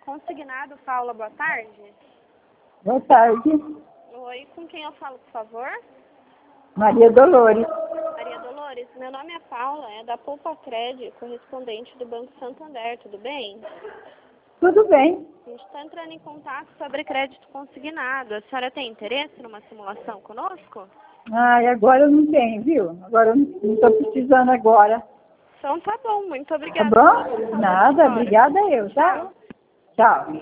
Consignado, Paula, boa tarde. Boa tarde, Oi, com quem eu falo, por favor? Maria Dolores. Maria Dolores, meu nome é Paula, é da Poupa Cred, correspondente do Banco Santander, tudo bem? Tudo bem? A gente está entrando em contato sobre crédito consignado. A senhora tem interesse numa simulação conosco? Ai, agora eu não tenho, viu? Agora eu não estou precisando agora. Então tá bom, muito Tá obrigada. bom? Nada, obrigada eu, tá? Tchau.